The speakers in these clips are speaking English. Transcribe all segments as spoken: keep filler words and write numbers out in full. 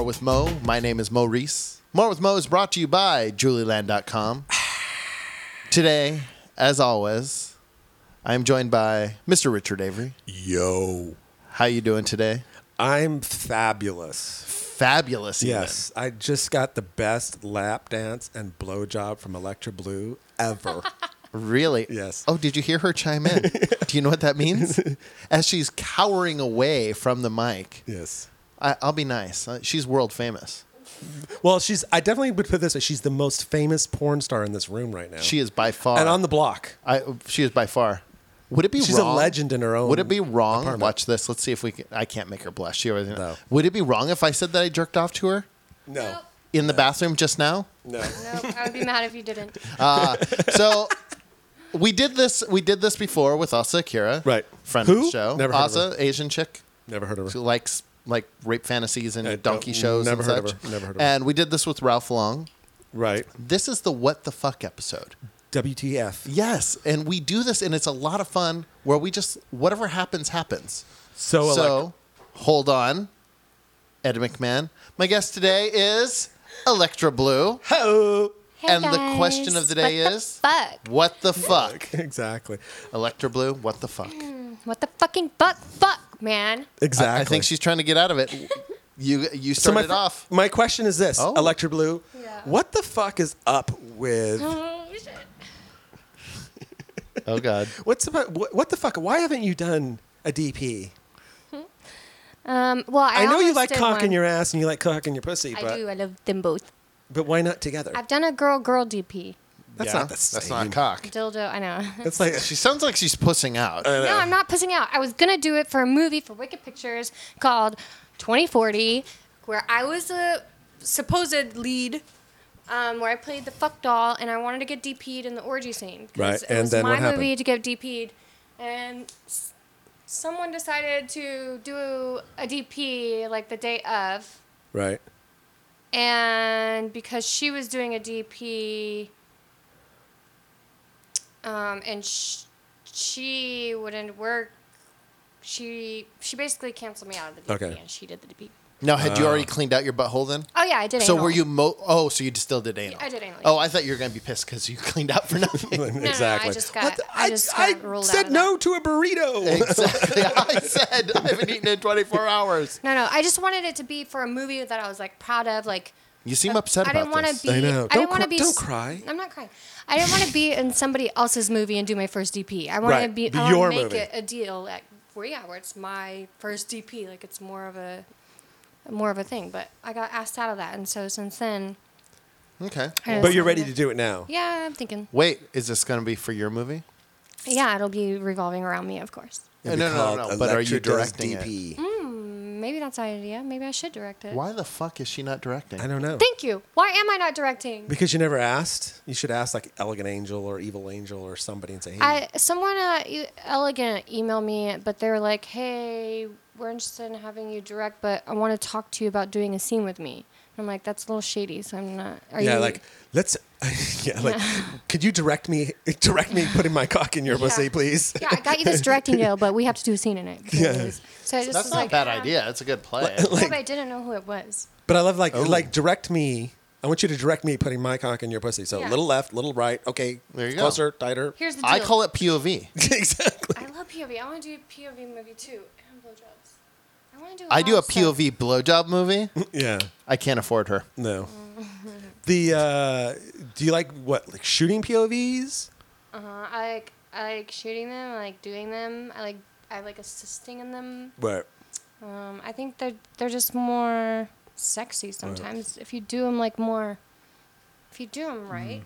with Mo. My name is Maurice. More with Mo is brought to you by Julie Land dot com. Today, as always, I'm joined by Mister Richard Avery. Yo. How you doing today? I'm fabulous. Fabulous, even. Yes. I just got the best lap dance and blowjob from Electra Blue ever. Really? Yes. Oh, did you hear her chime in? Do you know what that means? As she's cowering away from the mic. Yes. I, I'll be nice. Uh, she's world famous. Well, she's. I definitely would put it this way. She's the most famous porn star in this room right now. She is by far. And on the block. I, she is by far. Would it be She's wrong? a legend in her own Would it be wrong? apartment. Watch this. Let's see if we can. I can't make her blush. She already. No. Would it be wrong if I said that I jerked off to her No. in the bathroom just now? No. Nope, I would be mad if you didn't. Uh, so we did this. We did this before with Asa Akira, Right. Friend Who? of the show. Never heard of Asa, Asian chick, Never heard of who her. likes like rape fantasies and I donkey don't- shows. never and heard of such. her. Never heard of her. And we did this with Ralph Long. Right. This is the What the Fuck episode. W T F. Yes, and we do this, and it's a lot of fun. Where we just whatever happens happens. So, So, Electra- hold on, Ed McMahon. My guest today is Electra Blue. Ho. Hey And the guys, question of the day what is- the fuck? What the fuck? Exactly. Electra Blue, what the fuck? What the fucking fuck? Fuck, man. Exactly. I, I think she's trying to get out of it. You you So my, started off. my question is this, Oh. Electra Blue. Yeah. What the fuck is up with... Oh, shit. Oh God. What's about... What, what the fuck? Why haven't you done a D P? Um, well, I, I, know you almost like did cocking one. your ass and you like cocking your pussy, I but do. I love them both. but why not together? I've done a girl-girl D P. That's Yeah, not the That's same. not cock. Dildo, I know. That's like She sounds like she's pussing out. I know. No, I'm not pissing out. I was gonna do it for a movie for Wicked Pictures called twenty forty, where I was a supposed lead, um, where I played the fuck doll, and I wanted to get D P'd in the orgy scene. 'cause Right, It and was then my what happened? movie to get D P'd, and s- someone decided to do a D P like the day of, right. and because she was doing a D P, um, and sh- she wouldn't work. She she basically canceled me out of the D P, Okay. and she did the D P. Now, had you already cleaned out your butthole then? Oh yeah, I did. So anal. were you mo? Oh, so you still did anal? I did anal, Oh, yeah. I thought you were gonna be pissed because you cleaned out for nothing. No, no, no, exactly. I just got. What the- I just I, got ruled out said of no that. to a burrito. Exactly. I said I haven't eaten in twenty-four hours. No, no. I just wanted it to be for a movie that I was like proud of. Like You seem upset I about didn't want this. to be. I know. I Don't didn't want cry- to be. don't s- cry. I'm not crying. I didn't want to be in somebody else's movie and do my first D P. I wanted Right, to be. be I want your to make movie. it a deal like where yeah, where it's my first D P. Like it's more of a, more of a thing. But I got asked out of that, and so since then. Okay. I But you're decided ready to do it now. Yeah, I'm thinking. Wait, is this gonna be for your movie? Yeah, it'll be revolving around me, of course. No, no, no, no. But are you directing it? it? Maybe that's an idea. Maybe I should direct it. Why the fuck is she not directing? I don't know. Thank you. Why am I not directing? Because you never asked. You should ask like Elegant Angel or Evil Angel or somebody and say, hey. I someone uh, e- elegant emailed me, but they were like, "Hey, we're interested in having you direct, but I want to talk to you about doing a scene with me." And I'm like, "That's a little shady, so I'm not." Are yeah, you like let's. yeah, like could you direct me? Direct me putting my cock in your Yeah. pussy, please. Yeah, I got you this directing deal, but we have to do a scene in it. Yeah. because- So I just That's was not like, a bad ah. idea. It's a good play. Yeah, but I didn't know who it was. But I love like Oh. like direct me. I want you to direct me putting my cock in your pussy. So Yeah. little left, little right. Okay, There you go. closer, tighter. Here's the deal. I call it P O V. exactly. I love P O V. I want to do a P O V movie too, and blowjobs. I want to do. I do lot a of P O stuff. V blowjob movie. Yeah. I can't afford her. No. the uh, do you like what like shooting P O Vs? Uh huh. I like I like shooting them. I like doing them. I like I like assisting in them. What? Um, I think they're they're just more sexy sometimes if you do them like more. If you do them right,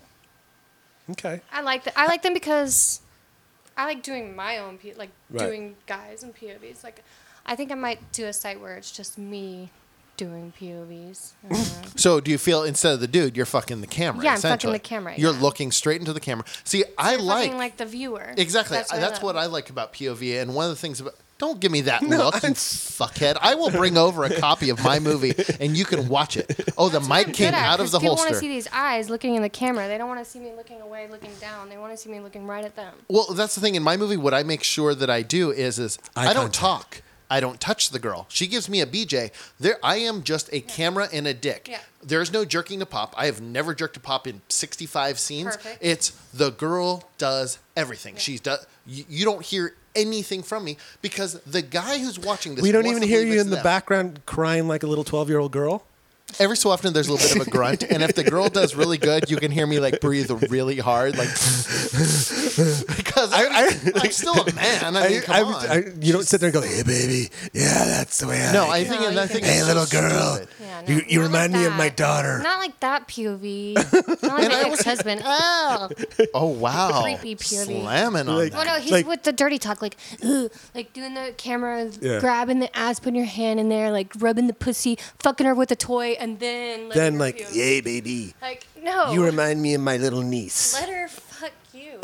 Okay. I like the, I like them because I like doing my own P, like Right. doing guys and P O Vs. Like, I think I might do a site where it's just me doing P O Vs. I don't know. So do you feel instead of the dude, you're fucking the camera? Yeah, I'm fucking essentially. the camera, You're yeah. looking straight into the camera. See, I You're like, fucking like the viewer. exactly. That's That's, what I that's love. what I like about P O V. And one of the things about don't give me that look, you fuckhead. I will bring over a copy of my movie and you can watch it. Oh, the That's what mic I'm came good at, out of 'cause the people want holster. to see these eyes looking in the camera. They don't want to see me looking away, looking down. They want to see me looking right at them. Well, that's the thing. In my movie, what I make sure that I do is, is Eye I don't contact. talk. I don't touch the girl. She gives me a B J. There, I am just a camera and a dick. Yeah. There's no jerking to pop. I have never jerked a pop in sixty-five scenes. Perfect. It's the girl does everything. Yeah. She's does. You, you don't hear anything from me because the guy who's watching this. We don't wants even to hear believe you it's in the them. background crying like a little twelve-year-old girl. Every so often, there's a little bit of a grunt, and if the girl does really good, you can hear me like breathe really hard, like because I, I- am still a man. I mean, come I- on. I- you don't sit there and go, "Hey, baby, yeah, that's the way I." no, like I it." think No, and I you think can- it's Hey, little so girl. stupid. Yeah, You- you not remind like me of my that. daughter. Not like that P O V. Not like my ex-husband. Oh. Oh wow, Creepy P O V. slamming on Like- that. Well, no, he's Like- with the dirty talk, like, ugh, like doing the camera, Yeah. grabbing the ass, putting your hand in there, like rubbing the pussy, fucking her with a toy, and then letting Then her like, feel- "Yay, baby, like no, you remind me of my little niece." let her fuck you.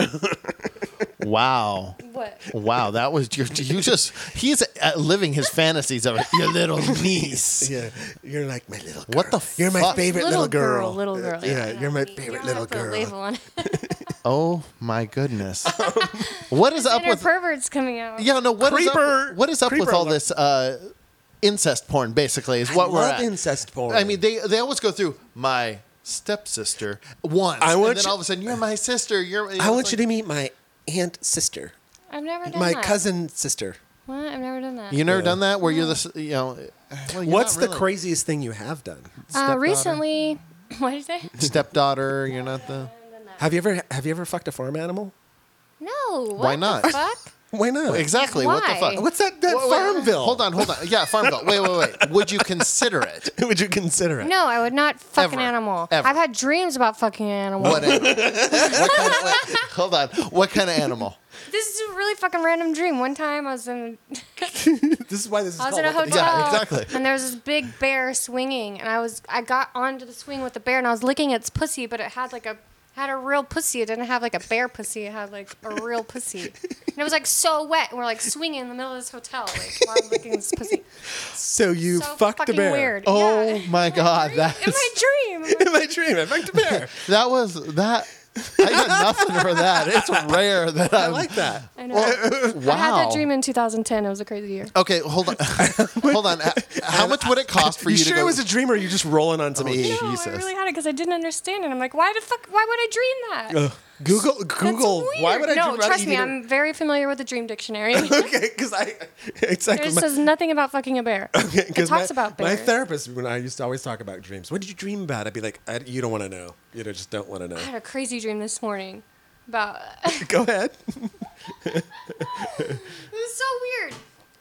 Wow. What? Wow, that was your, you just, he's uh, living his fantasies of it. Your little niece. Yeah, you're like my little. Girl. What the You're my fuck? favorite little, girl. Little girl. Yeah, you're my you favorite don't little have to put a girl. label on it. Oh my goodness. What is up Inner with, perverts coming out. yeah, no, what is Creeper. up, what is up with Creeper all alert. this uh, incest porn, basically, is I what we're love at. incest porn. I mean, they, they always go through my stepsister once. I want and then you- all of a sudden, you're my sister. You're, I want you to meet my aunt sister, I've never done my that. cousin sister. What? I've never done that. You never Yeah. done that where you're the, s- you know, well, you're What's not the really. craziest thing you have done? uh, stepdaughter? recently, what did you say? Stepdaughter, you're not the. Have you ever have you ever fucked a farm animal? No. What Why the not? fuck? Why not? Exactly. What the Why? fuck? What's that? That Wait, wait, Farmville. Hold on, hold on. Yeah, Farmville. Wait, wait, wait. Would you consider it? Would you consider it? No, I would not fuck Ever. an animal. Ever. I've had dreams about fucking an animal. What animal? what kind of, wait, hold on. What kind of animal? This is a really fucking random dream. One time I was in This is why this is I was called in a What the- hotel. Yeah, exactly. And there was this big bear swinging, and I was I got onto the swing with the bear, and I was licking its pussy, but it had like a had a real pussy. It didn't have like a bear pussy. It had like a real pussy, and it was like so wet. And we're like swinging in the middle of this hotel, like while I'm licking this pussy. So you so fucked a fucking bear. weird. Oh Yeah. my God, that In my dream. In my dream, I fucked a bear. that was that. I got nothing for that. It's rare that I I'm. like that. I know. Wow. I had that dream in two thousand ten. It was a crazy year. Okay, hold on. hold on. How much would it cost for you you, sure to go? it was a dream, or are you just rolling on some Oh, E? shit. No, Jesus. I really had it because I didn't understand it. I'm like, why the fuck? Why would I dream that? Ugh. Google, That's Google. weird. Why would I no, dream about trust eating me, a- I'm very familiar with the dream dictionary. Okay, because I exactly. It my- says nothing about fucking a bear. Okay, It 'cause talks my, about my bears. therapist, when I used to always talk about dreams, what did you dream about? I'd be like, I, you don't want to know. You know, just don't want to know. I had a crazy dream this morning about. Go ahead. It was so weird.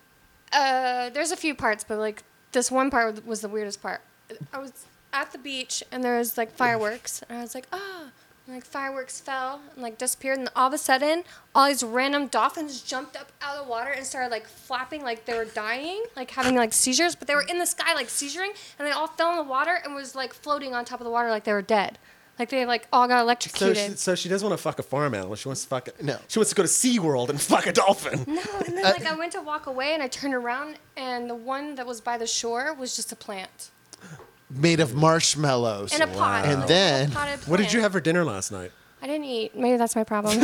Uh, there's a few parts, but like this one part was the weirdest part. I was at the beach and there was like fireworks, and I was like, ah, and, like fireworks fell and like disappeared, and all of a sudden, all these random dolphins jumped up out of the water and started like flapping like they were dying, like having like seizures, but they were in the sky like seizuring, and they all fell in the water and was like floating on top of the water like they were dead. Like they like all got So electrocuted. she, so she doesn't want to fuck a farm animal. She wants to fuck. A, No. She wants to go to SeaWorld and fuck a dolphin. No, and then Uh, like I went to walk away and I turned around and the one that was by the shore was just a plant Made of marshmallows. in a pot. And Like, then- a potted What did you plant. have for dinner last night? I didn't eat. Maybe that's my problem.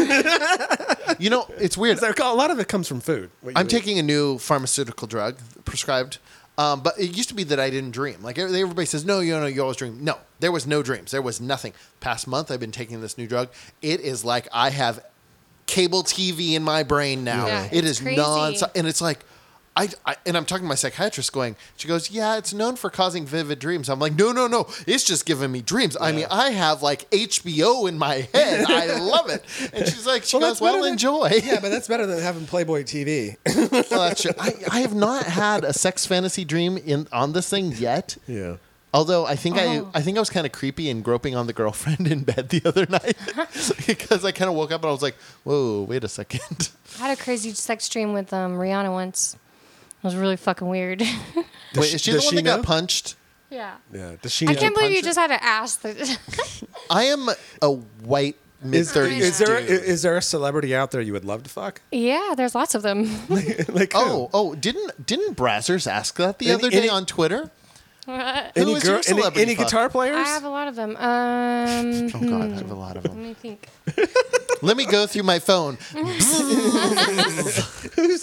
You know, it's weird. 'Cause a lot of it comes from food. what you I'm eat. taking a new pharmaceutical drug prescribed, um, but it used to be that I didn't dream. Like every- everybody says, no, you know, you always dream. No, there was no dreams. There was nothing. Past month, I've been taking this new drug. It is like I have cable T V in my brain now. Yeah, it it's is crazy. non, and it's like. I, I, and I'm talking to my psychiatrist going, she goes, yeah, it's known for causing vivid dreams. I'm like, no, no, no. It's just giving me dreams. I mean, I have like H B O in my head. I love it. And she's like, she Well, goes, that's better well, than- enjoy. Yeah, but that's better than having Playboy T V. Well, that's true. I, I have not had a sex fantasy dream in on this thing yet. Yeah. Although I think Oh. I I think I was kind of creepy and groping on the girlfriend in bed the other night because I kind of woke up and I was like, whoa, wait a second. I had a crazy sex dream with um, Rihanna once. It was really fucking weird. Wait, she- is she the does one she that got know? punched? yeah. Yeah. Does she? I know- can't believe you punch it? just had to ask that. I am a white mid Is, thirties is there dude. is there a celebrity out there you would love to fuck? Yeah, there's lots of them. Like who? Oh, oh, didn't didn't Brazzers ask that the Any- other day any- on Twitter? I any is your any, celebrity any fuck? guitar players? have a lot of them. Um, Oh God, I have a lot of let them. me think. Let me go through my phone. Who's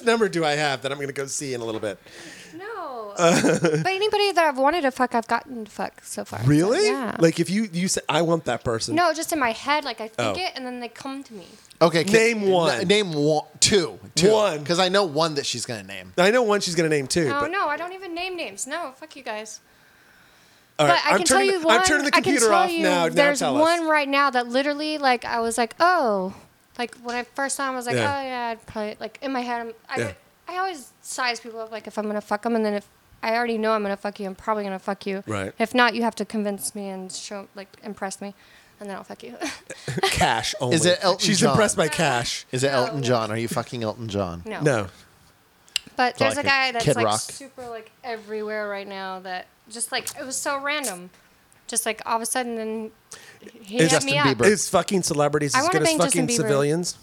number do I have that I'm going to go see in a little bit? No. But anybody that I've wanted to fuck, I've gotten to fuck so far. So, Really? yeah. Like if you you say I want that person. No, just in my head, like I think Oh. it, and then they come to me. Okay, can- Name one. n- name one, two, two. One. because I know one that she's gonna name. I know one she's going to name too. Oh but, no, I don't even name names. No, fuck you guys. all right, But I I'm can tell turning you the- one. I'm turning the I can computer tell off you, now. Now There's tell one us. right now that literally, like, I was like, oh, like when I first saw him, I was like, Yeah. oh yeah, I'd probably like in my head. I'm, I Yeah. I always size people up like if I'm gonna fuck them, and then if I already know I'm gonna fuck you, I'm probably gonna fuck you. Right. If not, you have to convince me and show like impress me, and then I'll fuck you. Cash only. Is it Elton She's John? impressed by cash. Is it No. Elton John? Are you fucking Elton John? no. No. But there's like a a guy that's Kid like Rock. super like everywhere right now that just like it was so random, just like all of a sudden then he hit Justin me up. Bieber. Is fucking celebrities I as wanna good as bang Justin fucking Bieber. civilians?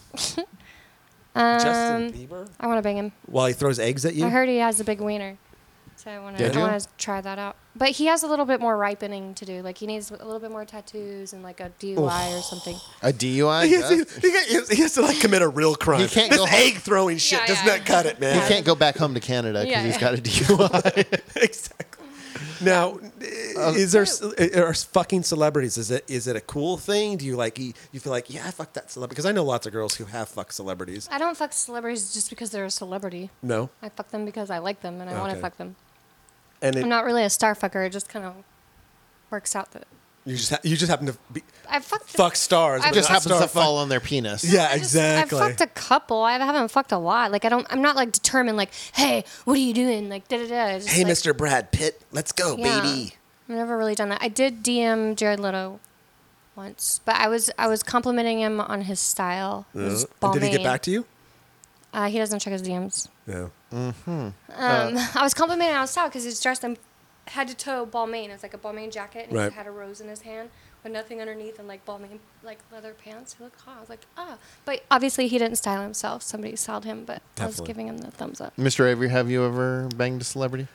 Um, Justin Bieber? I want to bang him. While he throws eggs at you? I heard he has a big wiener, so I want to. Did I you? want to try that out. But he has a little bit more ripening to do. Like he needs a little bit more tattoos and like a D U I or something. A D U I? He has, Yeah. he, got- he has to like commit a real crime. He can't this go home. egg throwing shit Yeah, does yeah. not cut it, man. He can't go back home to Canada because Yeah, he's yeah. got a D U I. Exactly. Now, is there are fucking celebrities? Is it is it a cool thing? Do you like you you feel like yeah I fucked that celebrity? Because I know lots of girls who have fucked celebrities. I don't fuck celebrities just because they're a celebrity. No, I fuck them because I like them and I want Okay. to fuck them. and it, I'm not really a star fucker. It just kind of works out that you just ha- you just happen to be, I fucked. fuck stars. I but Just not happens star to fuck- fall on their penis. Yeah, I just- exactly. I've fucked a couple. I haven't fucked a lot. Like I don't. I'm not like determined. Like, hey, what are you doing? Like, da da da. Just, Hey, like, Mister Brad Pitt, let's go, Yeah. baby. I've never really done that. I did D M Jared Leto once, but I was I was complimenting him on his style. His And did he get Balmain. back to you? Uh, he doesn't check his D Ms. No. Um, I was complimenting on his style because he's dressed in head to toe Balmain. It's like a Balmain jacket, and Right. he had a rose in his hand with nothing underneath, and like Balmain like leather pants. He looked hot. I was like, ah. But obviously he didn't style himself. Somebody styled him, but I was Definitely. giving him the thumbs up. Mister Avery, have you ever banged a celebrity?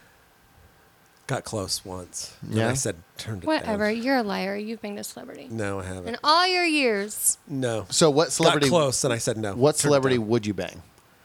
Got close once. And Yeah? I said turned it Whatever. down. You're a liar. You've been a celebrity. No, I haven't. In all your years. No. So what celebrity? Got close, and I said no. What Turned it celebrity down. would you bang?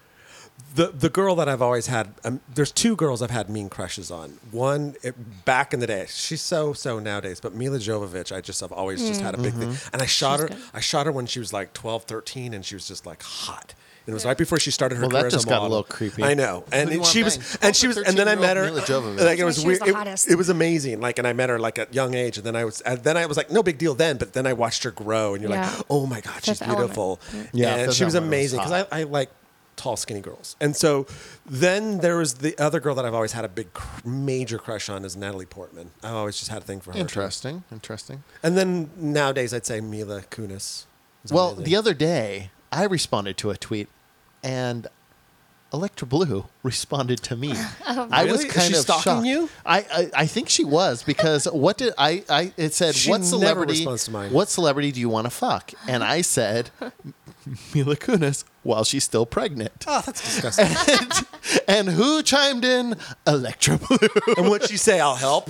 The the girl that I've always had, um, there's two girls I've had mean crushes on. One it, back in the day, she's so so nowadays, but Mila Jovovich, I just have always just had a big thing. And I shot She's her. good. I shot her when she was like twelve, thirteen, and she was just like hot. And it was right before she started her Well, that career as just a got a model. little creepy. I know, and Who do you it- she wanna was, bang? and she was, and then I met her. thirteen-year-old Mila Jovovich. Like it was She was weird. the It, hottest. it was amazing. Like, and I met her like at young age, and then I was, and then I was like, no big deal then. But then I watched her grow, and you're Yeah. like, oh my god, she's Fifth Element. beautiful. Yeah, and Fifth she was Element was amazing because hot. I, I like tall, skinny girls. And so then there was the other girl that I've always had a big, cr- major crush on is Natalie Portman. I've always just had a thing for her. Interesting. Interesting. And then nowadays I'd say Mila Kunis. is Well, amazing. the other day I responded to a tweet, and Electra Blue responded to me. I was Really? Is kind she of stalking shocked. you? I, I I think she was because what did I I it said She what never celebrity responds to mine. what celebrity do you want to fuck? And I said Mila Kunis while she's still pregnant. Oh, that's disgusting. And who chimed in? Electra Blue. And what'd she say? I'll help.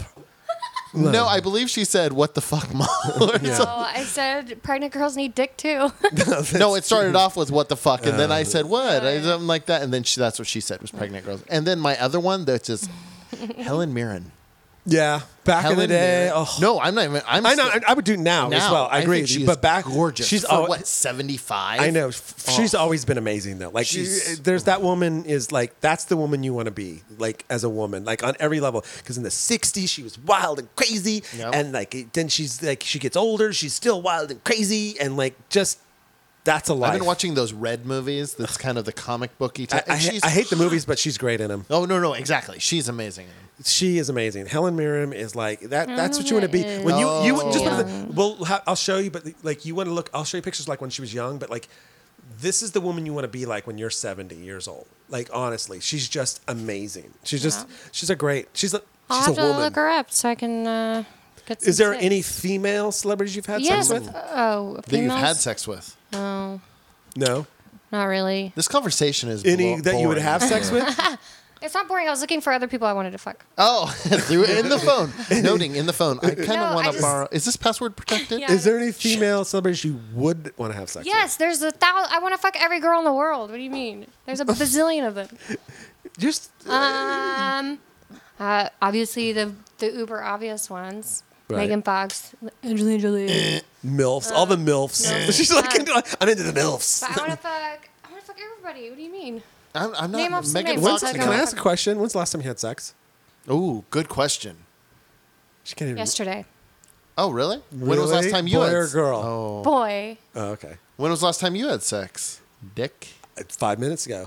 No, I believe she said, "What the fuck, mom?" Or Yeah. something. Oh, I said pregnant girls need dick too. No, it started off with "What the fuck," and then I said, "What?" I, yeah. something like that, and then she, that's what she said was pregnant girls. And then my other one that's just Helen Mirren. Yeah, back Helen in the day. Mirren. Oh. No, I'm not even. I'm. I know. still- I, I would do now, as well. I, agree think with she you. is But back, gorgeous. She's for al- what seventy-five. I know. F- She's always been amazing, though. Like, She's- you- there's that woman is like, that's the woman you want to be, like, as a woman, like, on every level. Because in the sixties, she was wild and crazy. Yep. And, like, it- then she's, like, she gets older, she's still wild and crazy. And, like, just, that's a life. I've been watching those Red movies. That's kind of the comic booky I, type. I, and ha- she's- I hate the movies, but she's great in them. Oh no, no, exactly. She's amazing. in them. She is amazing. Helen Mirren is like that. That's what you want to be when you you Oh. just wanna, Yeah. well. ha- I'll show you, but like you want to look. I'll show you pictures like when she was young, but like this is the woman you want to be like when you're seventy years old. Like honestly, she's just amazing. She's just Yeah. she's a great. She's a I'll she's have a to woman. look her up so I can uh, get some Is there tips. any female celebrities you've had Yes. sex with? Oh, That you've had females? sex with. No, No. not really. This conversation is Any blo- that you would boring. have sex with? It's not boring. I was looking for other people I wanted to fuck. Oh, through in the phone. Noting in the phone. I kind of No, want I to just- borrow. Is this password protected? Yeah. Is there any female celebrities you would want to have sex Yes, there's a thousand. I want to fuck every girl in the world. What do you mean? There's a bazillion of them. with? Just Um, uh, obviously the the uber obvious ones. Right. Megan Fox, Angelina Jolie. MILFs, all the MILFs. MILFs. She's like, Uh, I'm into the MILFs. But I want to fuck. I want to fuck everybody. What do you mean? I'm, I'm Name not. off some Megan names. When's, Fox. Like, can I uh, ask a question? When's the last time you had sex? Ooh, good question. She can't even. Yesterday, Oh, really? When was the last Really? time you Boy had or s- girl? Oh. boy. Oh, okay. When was the last time you had sex? Dick. Uh, Five minutes ago.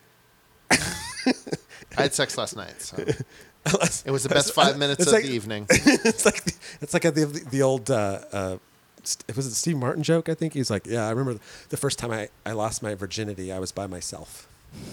I had sex last night. So. It was the best five minutes It's of like- the evening. it's like it's like the the old uh, uh, st- was it the Steve Martin joke? I think he's like, yeah, I remember the first time I, I lost my virginity, I was by myself.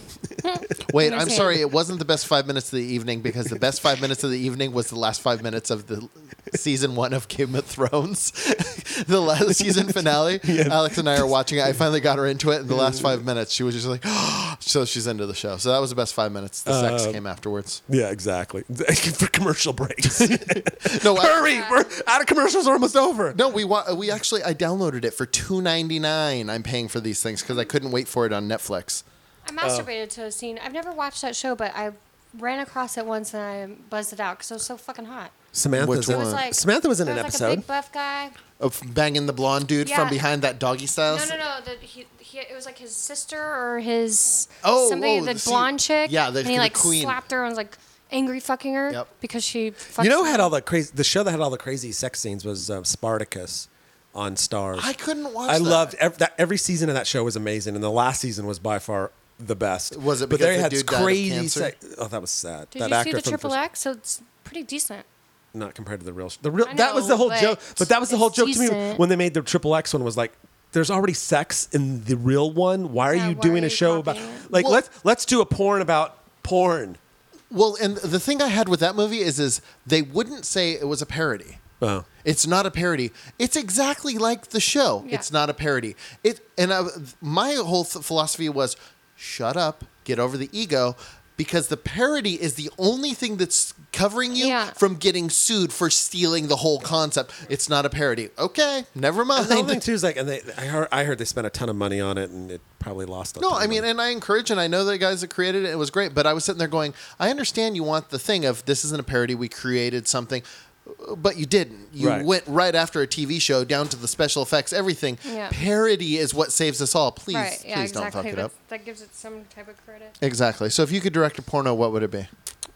Wait, Let me I'm see. sorry. It wasn't the best five minutes of the evening because the best five minutes of the evening was the last five minutes of the season one of Game of Thrones, the last season finale. Alex and I are watching it. I finally got her into it. In the last five minutes, she was just like, so she's into the show. So that was the best five minutes. The sex Uh, came afterwards. Yeah, exactly. For commercial breaks. No, I- Hurry, we're out of commercials. Are almost over. no, we wa- we actually I downloaded it for two ninety-nine. I'm paying for these things because I couldn't wait for it on Netflix. I masturbated to a scene. I've never watched that show, but I ran across it once and I buzzed it out because it was so fucking hot. Samantha's Which in, It was one? like Samantha was in there an was episode. Like a big buff guy. Of banging the blonde dude from Yeah. behind that doggy style. No, no, no. The, he, he, it was like his sister or his Oh, something. whoa, the the- see- blonde chick. yeah, the- and he the like queen. slapped her and was like angry fucking her Yep. because she. Fucked You know, who him. had all the crazy. The show that had all the crazy sex scenes was uh, Spartacus on Stars. I couldn't watch I that. loved every, that. Every season of that show was amazing, and the last season was by far the best. Was it But because they the had dude died of crazy cancer? sex. Oh, that was sad. Did that you actor see the from Triple first- X? So it's pretty decent. Not compared to the real. sh- The real. I that was the know, whole but joke. But that was the whole it's joke to me decent. when they made the Triple X one. Was like, there's already sex in the real one. Why are Yeah, you why doing are a you show about copying it? like Well- let's let's do a porn about porn. Well, and the thing I had with that movie is, is they wouldn't say it was a parody. Oh. It's not a parody. It's exactly like the show. Yeah. It's not a parody. It and I, my whole th- philosophy was, shut up, get over the ego, because the parody is the only thing that's covering you Yeah. from getting sued for stealing the whole concept. It's not a parody. Okay, never mind. The whole thing too is like, and they, I heard, I heard they spent a ton of money on it, and it probably lost. A No, ton I of mean, money. and I encourage, and I know the guys that created it. It was great, but I was sitting there going, I understand you want the thing of this isn't a parody. We created something, but you didn't. You Right. went right after a T V show down to the special effects, everything. Yeah. Parody is what saves us all. Please, right. Yeah. please exactly. don't fuck it That, up. that gives it some type of credit. Exactly. So if you could direct a porno, what would it be?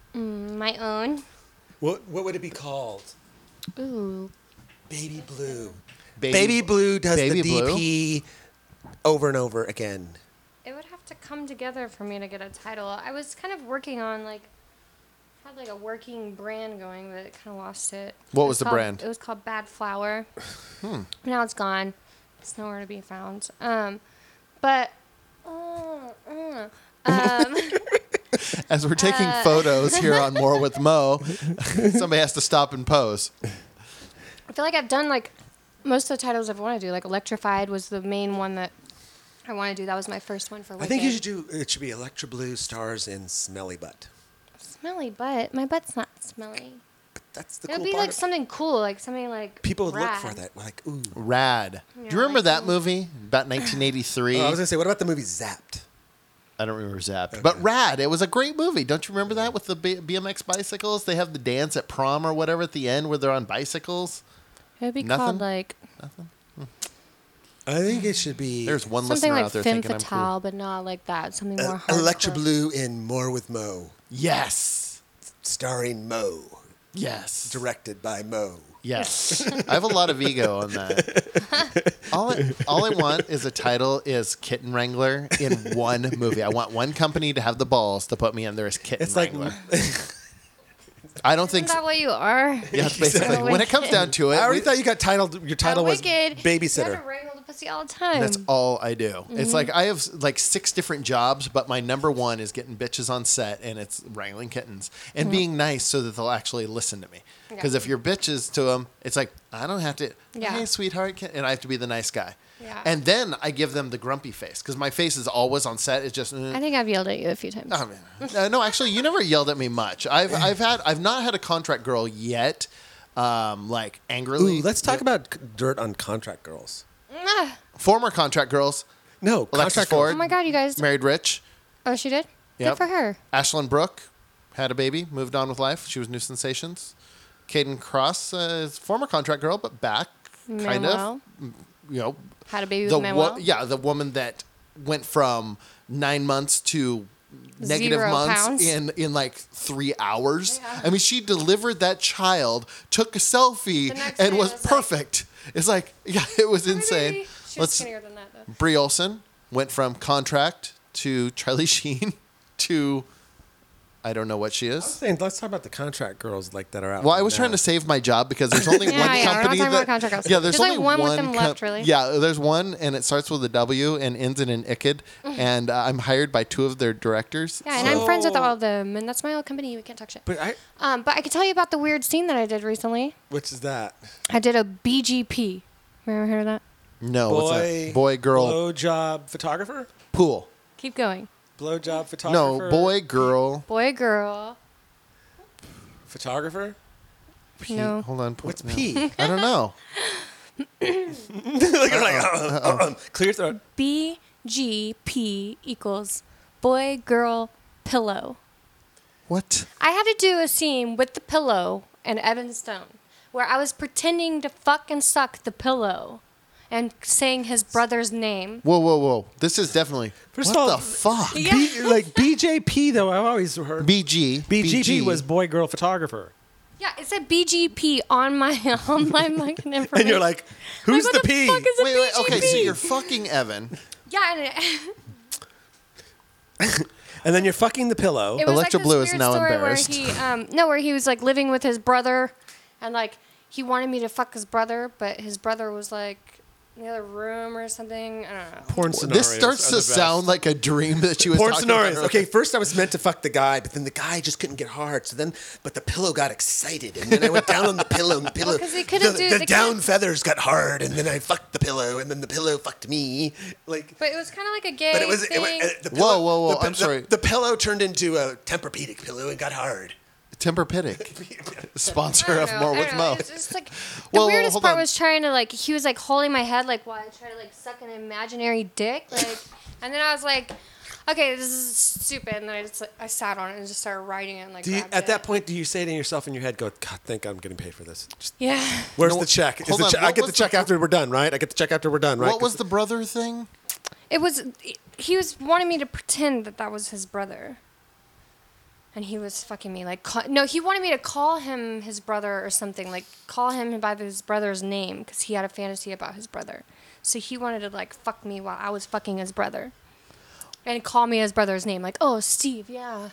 My own. what what would it be called? Ooh. Baby Blue. Baby- Baby, Blue does Baby the Blue? D P over and over again. It would have to come together for me to get a title. I was kind of working on like had like a working brand going, but it kind of lost it. What It was the called- brand? It was called Bad Flower. Hmm. Now it's gone. It's nowhere to be found. Um, but uh, uh, um, As we're taking Uh. photos here on More with Mo, somebody has to stop and pose. I feel like I've done like most of the titles I've wanted to do. Like Electrified was the main one that I want to do. That was my first one for I Wicked. think you should do. It should be Electra Blue stars in Smelly Butt. Smelly butt. My butt's not smelly. That's the It would cool be part. like of- something cool, like something like People would rad. look for that. Like, ooh. Rad. Do Yeah, you remember like that some- movie? About nineteen eighty-three. Oh, I was gonna say, what about the movie Zapped? I don't remember Zapped, but Rad. It was a great movie. Don't you remember that with the B- BMX bicycles? They have the dance at prom or whatever at the end where they're on bicycles. It would be Nothing? called like I think it should be. There's one something listener like out there Femme thinking I'm Fatale, cool. but not like that. Something more uh, hardcore. Electra Blue in More with Mo, Yes, starring Mo, yes, directed by Mo. yes. I have a lot of ego on that. All I, all I want is a title is Kitten Wrangler in one movie. I want one company to have the balls to put me in there as Kitten It's like Wrangler. I don't Isn't think so. that what you are? Yeah, basically. When it comes down to it, I already we- thought you got titled. Your title At was Wicked, You have babysitter. to wrangle the pussy all the time. That's all I do. Mm-hmm. It's like I have like six different jobs, but my number one is getting bitches on set, and it's wrangling kittens and being nice so that they'll actually listen to me. Because Yeah. if you're bitches to them, it's like I don't have to. Yeah. Hey, sweetheart, can-" and I have to be the nice guy. Yeah. And then I give them the grumpy face because my face is always on set. It's just. Uh, I think I've yelled at you a few times. oh, man. Uh, no, actually, you never yelled at me much. I've I've had I've not had a contract girl yet, um, like angrily. Ooh, let's talk about c- dirt on contract girls. Ah. Former contract girls. No, Alexis contract Ford. Oh my God, you guys. Married rich. Oh, she did? Yep. Good for her. Ashlyn Brooke had a baby, moved on with life. She was New Sensations. Caden Cross uh, is former contract girl, but back kind Manuel. of. You know, Had a baby the with Manuel. wo- yeah, the woman that went from nine months to negative Zero months pounds. in in like three hours. Yeah. I mean, she delivered that child, took a selfie, The next and day was, was like- perfect. It's like, yeah, it was Hi, insane. baby. She was Let's. skinnier than that, though. Brie Olson went from contract to Charlie Sheen to I don't know what she is. Saying, let's talk about the contract girls like that are out. Well, I there was now. trying to save my job because there's only Yeah, one yeah, we're not company talking that. about contract girls. Yeah, there's, There's only like one with them left, really. Yeah, there's one, and it starts with a W and ends in an icked. And uh, I'm hired by two of their directors. Yeah, and I'm friends with all of them, and that's my old company. We can't talk shit. But I, Um, but I can tell you about the weird scene that I did recently. which is that? I did a B G P. Ever heard of that? No, what's that? Boy, girl, blowjob photographer, pool. Keep going. blowjob photographer. No, boy, girl. Boy, girl. photographer. P. No. Hold on. What's no. P? I don't know. like, like, uh, uh, uh, clear throat. B G P equals boy, girl, pillow. What? I had to do a scene with the pillow and Evan Stone where I was pretending to fuck and suck the pillow and saying his brother's name. Whoa, whoa, whoa! This is definitely. First what of all- the fuck? Yeah. B, like B J P though, I've always heard. B G. B G P was boy girl photographer, Yeah, it said B G P on my on my fucking information. and you're like, who's Like, the what the P? fuck is a Wait, wait. B G P? Okay, so you're fucking Evan. Yeah, and it, And then you're fucking the pillow. it was Electra like this Blue is weird now story embarrassed. Where he, um, no, where he was like living with his brother, and like he wanted me to fuck his brother, but his brother was like in the other room or something. I don't know. Porn scenarios. This starts are to the best. sound like a dream that she was Porn talking scenarios. about. Okay, first I was meant to fuck the guy, but then the guy just couldn't get hard. So then, but the pillow got excited, and then I went down on the pillow, and the pillow, 'cause they couldn't the, do- the they down couldn't- feathers got hard, and then I fucked the pillow, and then the pillow fucked me. Like, But it was kind of like a gay but it was, it thing. was uh, the Whoa, pillow, whoa, whoa, the, pi- I'm the- sorry. The, pillow turned into a Tempur-Pedic pillow and got hard. Tempur-Pedic, sponsor I of don't know, More I with don't know. Mo. It's just like the Well, weirdest hold part on. was trying to like he was like holding my head like while I tried to like suck an imaginary dick like, and then I was like, okay, this is stupid, and then I just like, I sat on it and just started writing it and like Do you, grabbed at it. that point, do you say to yourself in your head, "Go, God, thank I'm getting paid for this." Just, Yeah. where's No, the check? Is hold the on, che- I what get was the check the- after we're done, right? I get the check after we're done, right? What was the brother thing? It was he was wanting me to pretend that that was his brother. And he was fucking me like call, no, he wanted me to call him his brother or something, like call him by his brother's name because he had a fantasy about his brother. So he wanted to like fuck me while I was fucking his brother. And call me his brother's name like, "Oh, Steve, yeah."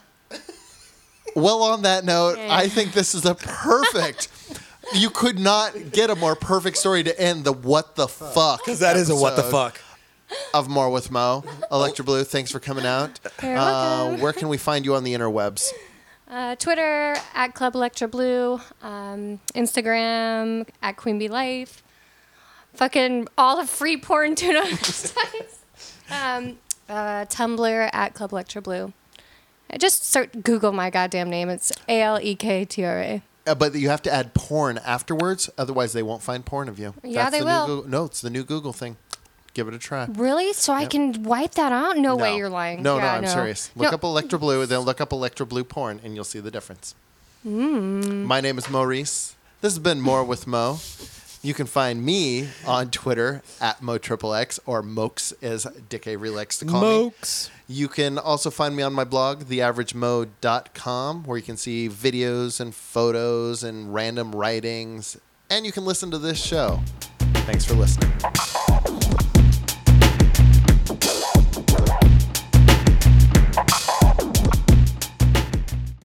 Well, on that note, Yeah. I think this is a perfect. You could not get a more perfect story to end the what the fuck. Because that is a what the episode fuck. of More with Mo. Electra Blue, thanks for coming out. You're Uh, welcome. where can we find you on the interwebs? Uh, Twitter at Club Electra Blue, um, Instagram at Queen Bee Life, fucking all the free porn tuna sites. Um, uh, Tumblr at Club Electra Blue. Uh, Just search, Google my goddamn name. It's A L E K T R A. Uh, but you have to add porn afterwards, otherwise they won't find porn of you. Yeah, they the will. New Google, no, it's the new Google thing. Give it a try. Really? So I can wipe that out? No, way, you're lying. No, Yeah, no, I'm serious. Look No. up Electra Blue, then look up Electra Blue porn, and you'll see the difference. Mm. My name is Maurice. This has been More with Mo. You can find me on Twitter at Mo Triple X or Mokes, as Dick Avery likes to call me. Mokes. You can also find me on my blog, the average mo dot com, where you can see videos and photos and random writings, and you can listen to this show. Thanks for listening.